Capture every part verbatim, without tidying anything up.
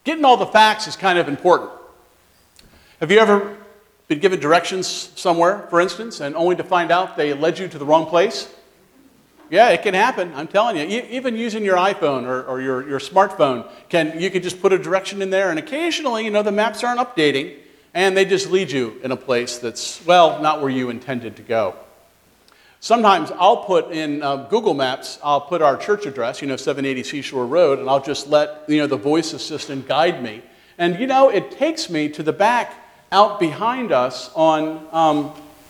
Getting all the facts is kind of important. Have you ever been given directions somewhere, for instance, and only to find out they led you to the wrong place? Yeah, it can happen. I'm telling you. E- even using your iPhone or, or your, your smartphone, can you can just put a direction in there, and occasionally, you know, the maps aren't updating, and they just lead you in a place that's, well, not where you intended to go. Sometimes I'll put in uh, Google Maps, I'll put our church address, you know, seven eighty Seashore Road, and I'll just let, you know, the voice assistant guide me. And, you know, it takes me to the back out behind us on, um,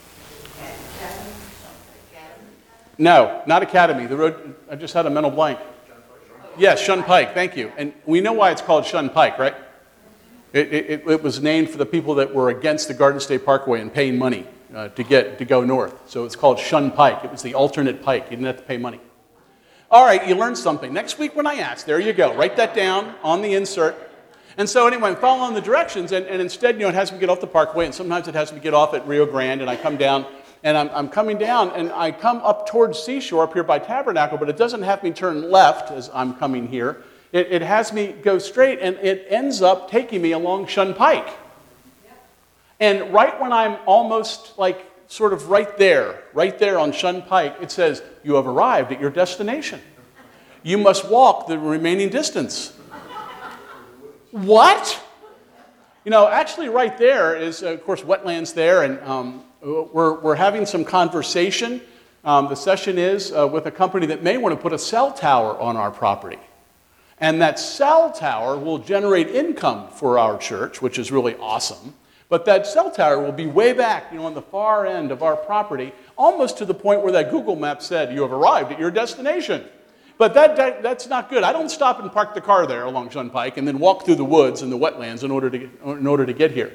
no, not Academy. The road, I just had a mental blank. Yes, Shun Pike, thank you. And we know why it's called Shun Pike, right? It, it, it was named for the people that were against the Garden State Parkway and paying money uh, to get to go north. So it's called Shun Pike. It was the alternate pike. You didn't have to pay money. All right, you learned something. Next week when I ask, there you go. Write that down on the insert. And so anyway, I'm following the directions, and, and instead, you know, it has me get off the parkway, and sometimes it has me get off at Rio Grande, and I come down, and I'm, I'm coming down, and I come up towards Seashore up here by Tabernacle, but it doesn't have me turn left as I'm coming here. It, it has me go straight, and it ends up taking me along Shun Pike. And right when I'm almost like sort of right there, right there on Shun Pike, it says, you have arrived at your destination. You must walk the remaining distance. What? You know, actually right there is, uh, of course, wetlands there, and um, we're, we're having some conversation. Um, the session is uh, with a company that may want to put a cell tower on our property. And that cell tower will generate income for our church, which is really awesome. But that cell tower will be way back, you know, on the far end of our property, almost to the point where that Google map said, you have arrived at your destination. But that, that that's not good. I don't stop and park the car there along Shun Pike and then walk through the woods and the wetlands in order to get, in order to get here.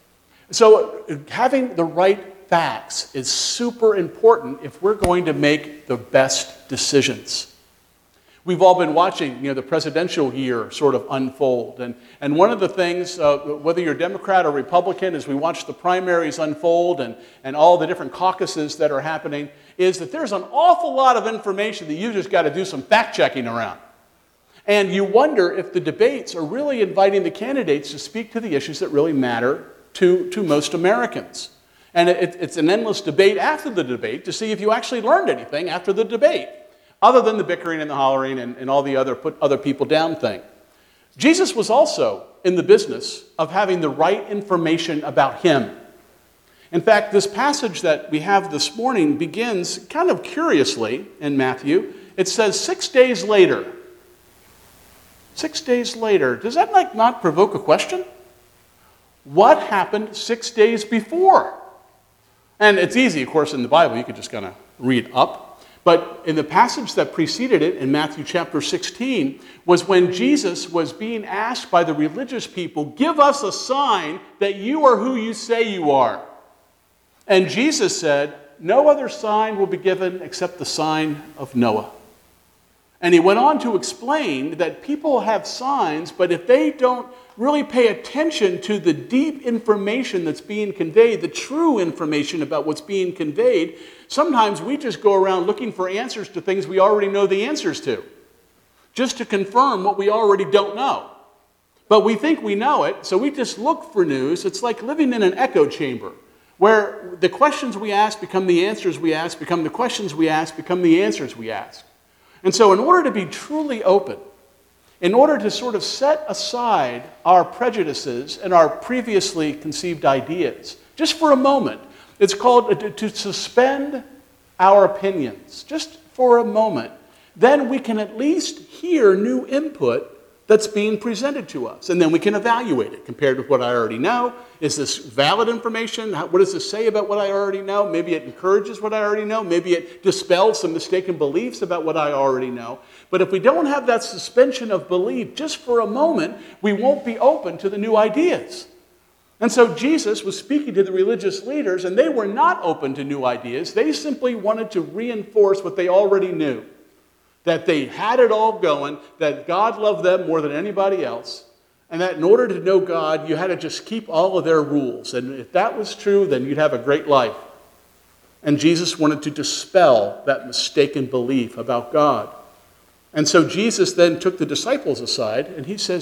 So having the right facts is super important if we're going to make the best decisions. We've all been watching, you know, the presidential year sort of unfold. And, and one of the things, uh, whether you're Democrat or Republican, as we watch the primaries unfold and, and all the different caucuses that are happening, is that there's an awful lot of information that you just got to do some fact-checking around. And you wonder if the debates are really inviting the candidates to speak to the issues that really matter to, to most Americans. And it, it's an endless debate after the debate to see if you actually learned anything after the debate, other than the bickering and the hollering and, and all the other put other people down thing. Jesus was also in the business of having the right information about him. In fact, this passage that we have this morning begins kind of curiously in Matthew. It says six days later. Six days later. Does that like not provoke a question? What happened six days before? And it's easy, of course, in the Bible. You could just kind of read up. But in the passage that preceded it, in Matthew chapter sixteen, was when Jesus was being asked by the religious people, give us a sign that you are who you say you are. And Jesus said, no other sign will be given except the sign of Noah. And he went on to explain that people have signs, but if they don't really pay attention to the deep information that's being conveyed, the true information about what's being conveyed, sometimes we just go around looking for answers to things we already know the answers to, just to confirm what we already don't know. But we think we know it, so we just look for news. It's like living in an echo chamber, where the questions we ask become the answers we ask, become the questions we ask, become the answers we ask. And so in order to be truly open, in order to sort of set aside our prejudices and our previously conceived ideas, just for a moment, it's called to, to suspend our opinions, just for a moment, then we can at least hear new input that's being presented to us. And then we can evaluate it compared with what I already know. Is this valid information? What does this say about what I already know? Maybe it encourages what I already know. Maybe it dispels some mistaken beliefs about what I already know. But if we don't have that suspension of belief just for a moment, we won't be open to the new ideas. And so Jesus was speaking to the religious leaders, and they were not open to new ideas. They simply wanted to reinforce what they already knew. That they had it all going, that God loved them more than anybody else, and that in order to know God, you had to just keep all of their rules. And if that was true, then you'd have a great life. And Jesus wanted to dispel that mistaken belief about God. And so Jesus then took the disciples aside, and he says, who do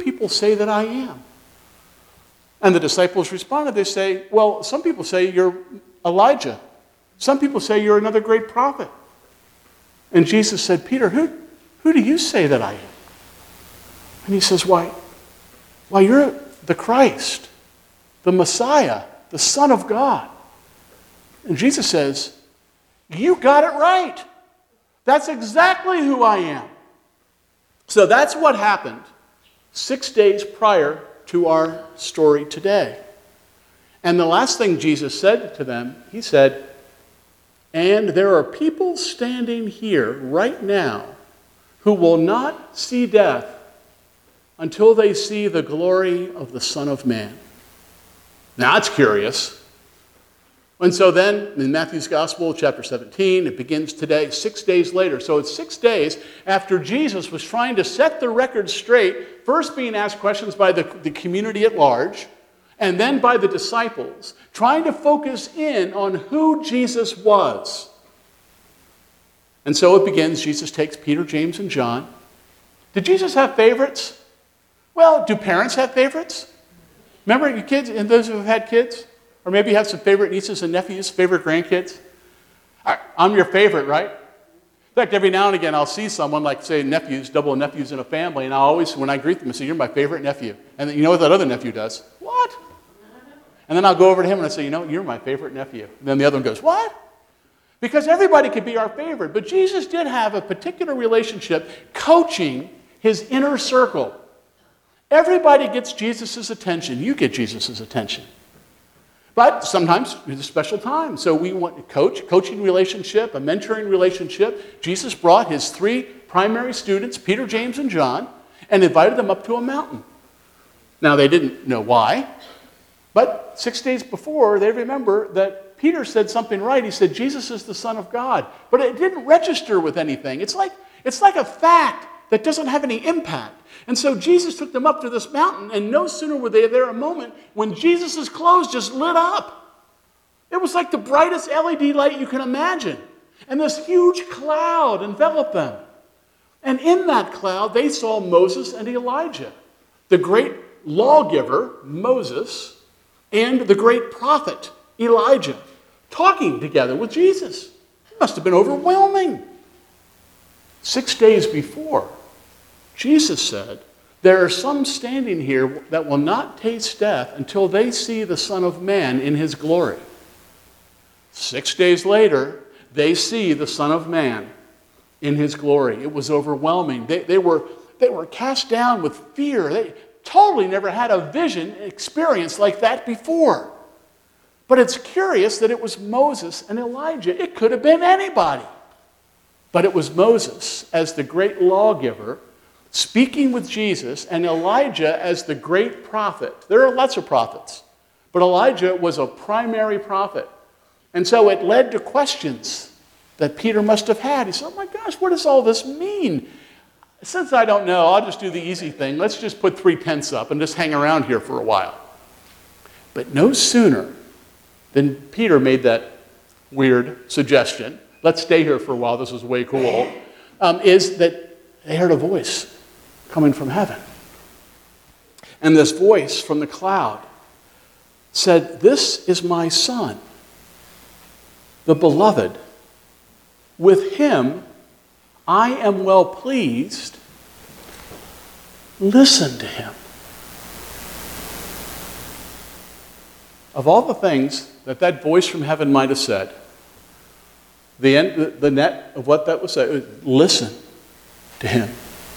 people say that I am? And the disciples responded, they say, well, some people say you're Elijah. Some people say you're another great prophet. And Jesus said, Peter, who, who do you say that I am? And he says, why, why, you're the Christ, the Messiah, the Son of God. And Jesus says, you got it right. That's exactly who I am. So that's what happened six days prior to our story today. And the last thing Jesus said to them, he said, and there are people standing here right now who will not see death until they see the glory of the Son of Man. Now that's curious. And so then, in Matthew's Gospel, chapter seventeen, it begins today, six days later. So it's six days after Jesus was trying to set the record straight, first being asked questions by the, the community at large, and then by the disciples, trying to focus in on who Jesus was. And so it begins. Jesus takes Peter, James, and John. Did Jesus have favorites? Well, do parents have favorites? Remember your kids, and those who have had kids? Or maybe you have some favorite nieces and nephews, favorite grandkids? I, I'm your favorite, right? In fact, every now and again I'll see someone, like say nephews, double nephews in a family, and I always, when I greet them, I say, you're my favorite nephew. And then, you know what that other nephew does? What? And then I'll go over to him and I say, you know, you're my favorite nephew. And then the other one goes, what? Because everybody could be our favorite. But Jesus did have a particular relationship coaching his inner circle. Everybody gets Jesus' attention. You get Jesus' attention. But sometimes it's a special time. So we want a coach, coaching relationship, a mentoring relationship. Jesus brought his three primary students, Peter, James, and John, and invited them up to a mountain. Now, they didn't know why, but six days before, they remember that Peter said something right. He said, Jesus is the Son of God. But it didn't register with anything. It's like, it's like a fact that doesn't have any impact. And so Jesus took them up to this mountain, and no sooner were they there a moment when Jesus' clothes just lit up. It was like the brightest L E D light you can imagine. And this huge cloud enveloped them. And in that cloud, they saw Moses and Elijah, the great lawgiver, Moses, and the great prophet, Elijah, talking together with Jesus. It must have been overwhelming. Six days before, Jesus said, there are some standing here that will not taste death until they see the Son of Man in his glory. Six days later, they see the Son of Man in his glory. It was overwhelming. They, they, were, they were cast down with fear. They totally never had a vision experience like that before. But it's curious that it was Moses and Elijah. It could have been anybody. But it was Moses as the great lawgiver speaking with Jesus, and Elijah as the great prophet. There are lots of prophets, but Elijah was a primary prophet. And so it led to questions that Peter must have had. He said, oh my gosh, what does all this mean? Since I don't know, I'll just do the easy thing. Let's just put three tents up and just hang around here for a while. But no sooner than Peter made that weird suggestion, let's stay here for a while, this is way cool, um, is that they heard a voice coming from heaven. And this voice from the cloud said, this is my Son, the beloved. With him I am well pleased. Listen to him. Of all the things that that voice from heaven might have said, the, end, the, the net of what that was said was, listen to him.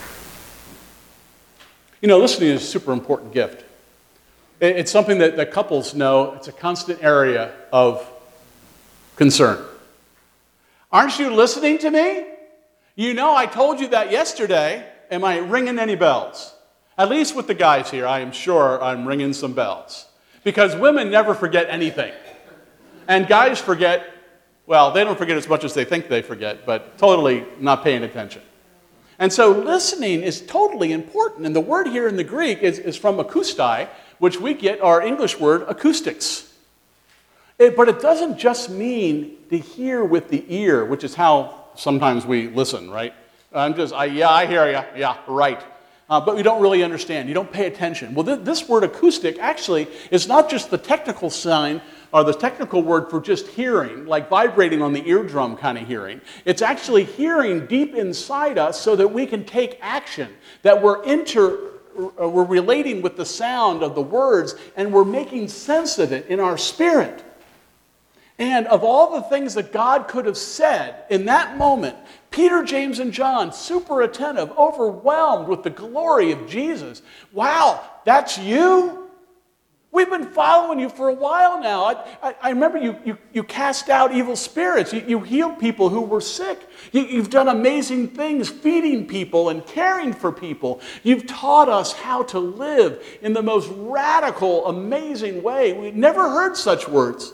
You know, listening is a super important gift. It's something that, that couples know. It's a constant area of concern. Aren't you listening to me? You know, I told you that yesterday. Am I ringing any bells? At least with the guys here, I am sure I'm ringing some bells. Because women never forget anything. And guys forget, well, they don't forget as much as they think they forget, but totally not paying attention. And so listening is totally important. And the word here in the Greek is, is from akustai, which we get our English word acoustics. It, but it doesn't just mean to hear with the ear, which is how sometimes we listen, right? I'm just, I, yeah, I hear you. Yeah, right. uh, but we don't really understand. You don't pay attention. Well, th- this word acoustic actually is not just the technical sign or the technical word for just hearing, like vibrating on the eardrum kind of hearing. It's actually hearing deep inside us so that we can take action, that we're inter, uh, we're relating with the sound of the words, and we're making sense of it in our spirit. And of all the things that God could have said in that moment, Peter, James, and John, super attentive, overwhelmed with the glory of Jesus. Wow, that's you? We've been following you for a while now. I, I, I remember you, you, you cast out evil spirits. You, you healed people who were sick. You, you've done amazing things feeding people and caring for people. You've taught us how to live in the most radical, amazing way. We've never heard such words.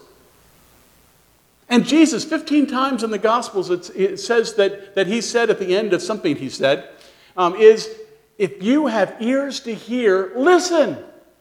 And Jesus, fifteen times in the Gospels, it, it says that, that he said at the end of something he said, um, is, if you have ears to hear, listen.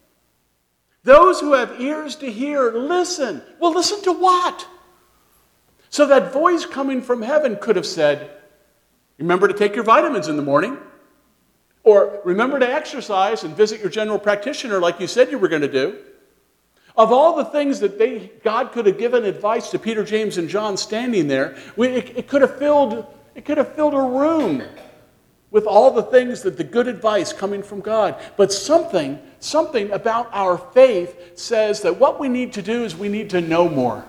Those who have ears to hear, listen. Well, listen to what? So that voice coming from heaven could have said, remember to take your vitamins in the morning. Or remember to exercise and visit your general practitioner like you said you were going to do. Of all the things that they, God could have given advice to Peter, James, and John standing there, we, it, it, could have filled, it could have filled a room with all the things that the good advice coming from God. But something, something about our faith says that what we need to do is we need to know more.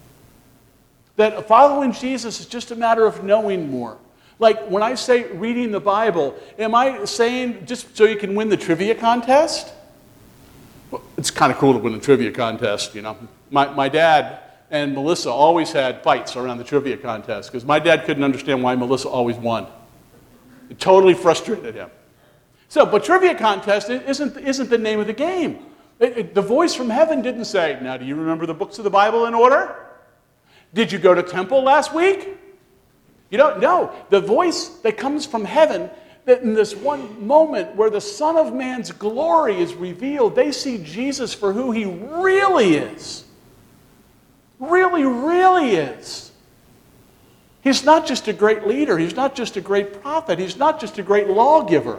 That following Jesus is just a matter of knowing more. Like when I say reading the Bible, am I saying just so you can win the trivia contest? Well, it's kind of cool to win a trivia contest, you know. My, my dad and Melissa always had fights around the trivia contest because my dad couldn't understand why Melissa always won. It totally frustrated him. So, but trivia contest isn't, isn't the name of the game. It, it, the voice from heaven didn't say, now do you remember the books of the Bible in order? Did you go to temple last week? You don't know. The voice that comes from heaven, that in this one moment where the Son of Man's glory is revealed, they see Jesus for who he really is. Really, really is. He's not just a great leader. He's not just a great prophet. He's not just a great lawgiver.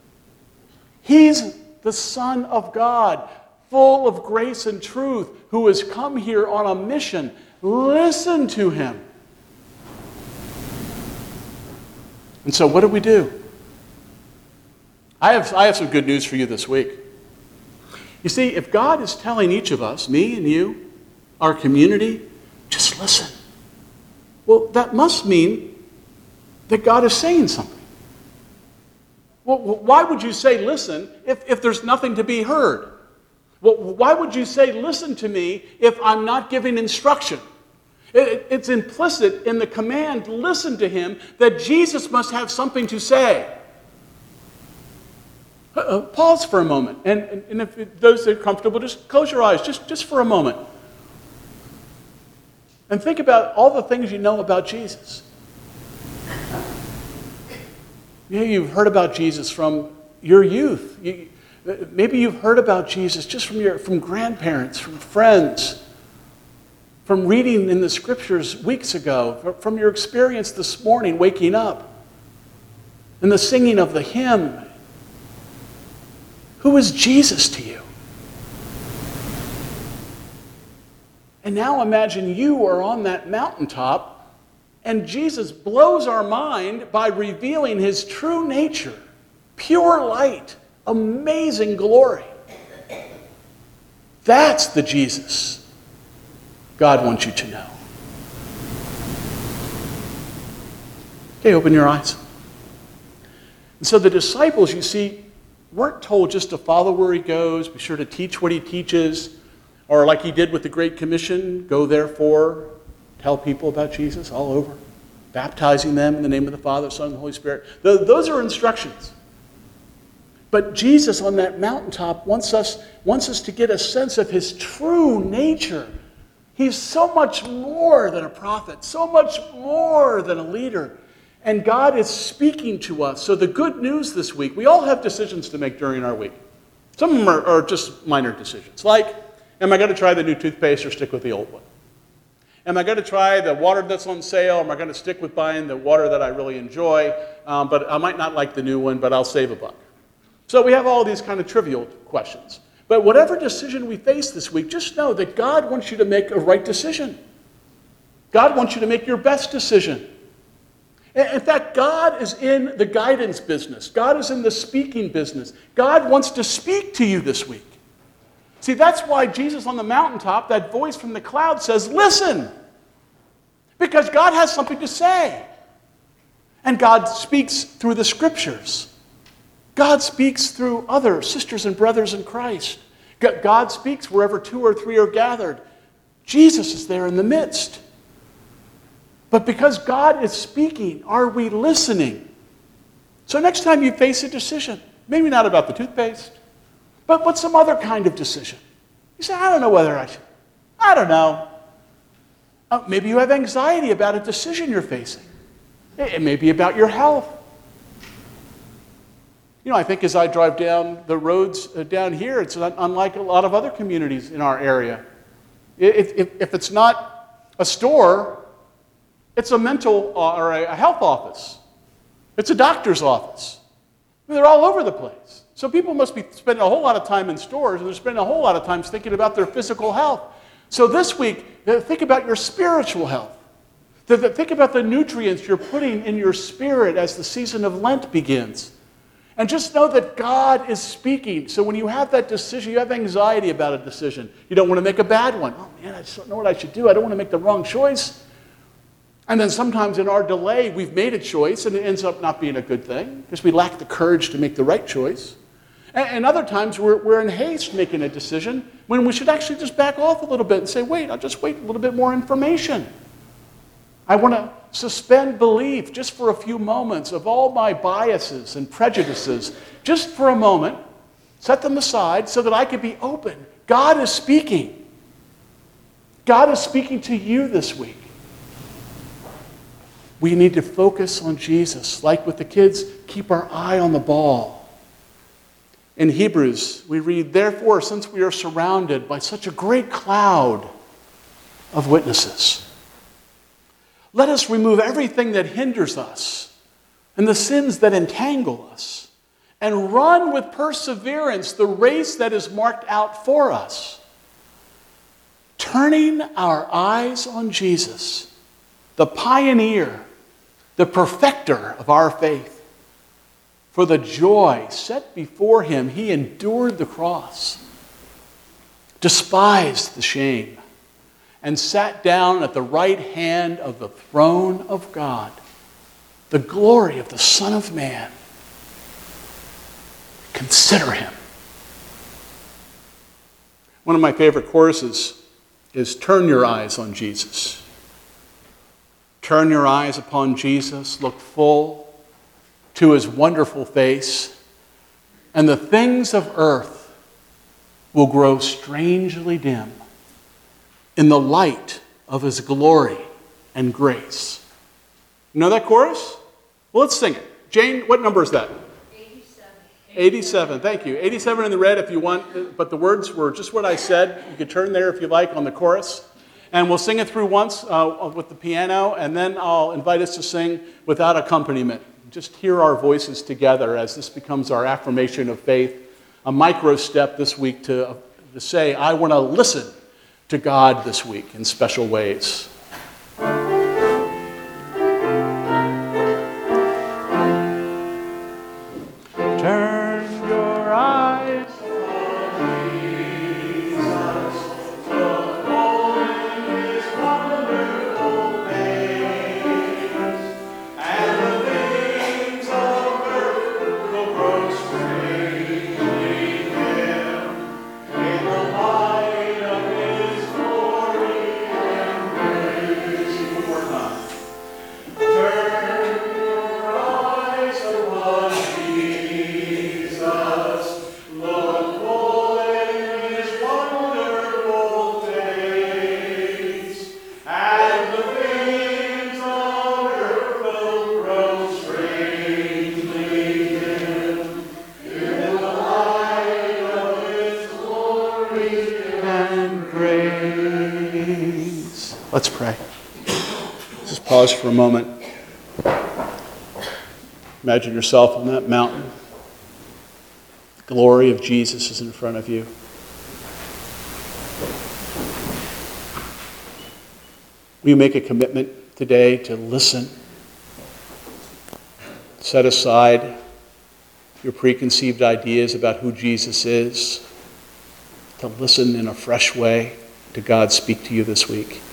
He's the Son of God, full of grace and truth, who has come here on a mission. Listen to him. And so what do we do? I have, I have some good news for you this week. You see, if God is telling each of us, me and you, our community, just listen. Well, that must mean that God is saying something. Well, why would you say listen if, if there's nothing to be heard? Well, why would you say listen to me if I'm not giving instruction? It, it's implicit in the command, listen to him, that Jesus must have something to say. Uh, pause for a moment, and, and, and if those that are comfortable, just close your eyes, just, just for a moment. And think about all the things you know about Jesus. Yeah, you've heard about Jesus from your youth. You, maybe you've heard about Jesus just from your from grandparents, from friends, from reading in the scriptures weeks ago, from your experience this morning waking up, and the singing of the hymn. Who is Jesus to you? And now imagine you are on that mountaintop and Jesus blows our mind by revealing his true nature, pure light, amazing glory. That's the Jesus God wants you to know. Okay, open your eyes. And so the disciples, you see, weren't told just to follow where he goes, be sure to teach what he teaches, or like he did with the Great Commission, go therefore, tell people about Jesus all over, baptizing them in the name of the Father, Son, and the Holy Spirit. Those are instructions. But Jesus on that mountaintop wants us, wants us to get a sense of his true nature. He's so much more than a prophet, so much more than a leader. And God is speaking to us. So the good news this week, we all have decisions to make during our week. Some of them are, are just minor decisions. Like, am I going to try the new toothpaste or stick with the old one? Am I going to try the water that's on sale? Am I going to stick with buying the water that I really enjoy? Um, but I might not like the new one, but I'll save a buck. So we have all these kind of trivial questions. But whatever decision we face this week, just know that God wants you to make a right decision. God wants you to make your best decision. In fact, God is in the guidance business. God is in the speaking business. God wants to speak to you this week. See, that's why Jesus on the mountaintop, that voice from the cloud says, listen, because God has something to say. And God speaks through the scriptures. God speaks through other sisters and brothers in Christ. God speaks wherever two or three are gathered. Jesus is there in the midst. But because God is speaking, are we listening? So next time you face a decision, maybe not about the toothpaste, but what's some other kind of decision? You say, I don't know whether I should. I don't know. Uh, maybe you have anxiety about a decision you're facing. It may be about your health. You know, I think as I drive down the roads uh, down here, it's un- unlike a lot of other communities in our area. If, if, if it's not a store, it's a mental uh, or a, a health office. It's a doctor's office. I mean, they're all over the place. So people must be spending a whole lot of time in stores, and they're spending a whole lot of time thinking about their physical health. So this week, think about your spiritual health. Think about the nutrients you're putting in your spirit as the season of Lent begins. And just know that God is speaking. So when you have that decision, you have anxiety about a decision. You don't want to make a bad one. Oh man, I just don't know what I should do. I don't want to make the wrong choice. And then sometimes in our delay, we've made a choice and it ends up not being a good thing because we lack the courage to make the right choice. And, and other times we're, we're in haste making a decision when we should actually just back off a little bit and say, wait, I'll just wait a little bit more information. I want to suspend belief just for a few moments of all my biases and prejudices, just for a moment, set them aside so that I can be open. God is speaking. God is speaking to you this week. We need to focus on Jesus. Like with the kids, keep our eye on the ball. In Hebrews, we read, therefore, since we are surrounded by such a great cloud of witnesses, let us remove everything that hinders us and the sins that entangle us and run with perseverance the race that is marked out for us, turning our eyes on Jesus, the pioneer, the perfecter of our faith. For the joy set before him, he endured the cross, despised the shame, and sat down at the right hand of the throne of God. The glory of the Son of Man. Consider him. One of my favorite choruses is turn your eyes on Jesus. Turn your eyes upon Jesus, look full to his wonderful face, and the things of earth will grow strangely dim in the light of his glory and grace. You know that chorus? Well, let's sing it. Jane, what number is that? eighty-seven. eighty-seven, thank you. eighty-seven in the red if you want, but the words were just what I said. You could turn there if you like on the chorus. And we'll sing it through once uh, with the piano, and then I'll invite us to sing without accompaniment. Just hear our voices together as this becomes our affirmation of faith, a micro step this week to, to say, I want to listen to God this week in special ways. Turn your eyes on Jesus, look full in his wonderful face, and the things of earth will grow strangely dim in the light of his glory and grace. One more time. Turn your eyes upon Jesus, look full in his wonderful face, and the things of earth will grow strangely dim in the light of his glory and grace. Let's pray. Just pause for a moment. Imagine yourself on that mountain. glory of Jesus is in front of you. Will you make a commitment today to listen? Set aside your preconceived ideas about who Jesus is, to listen in a fresh way to God speak to you this week.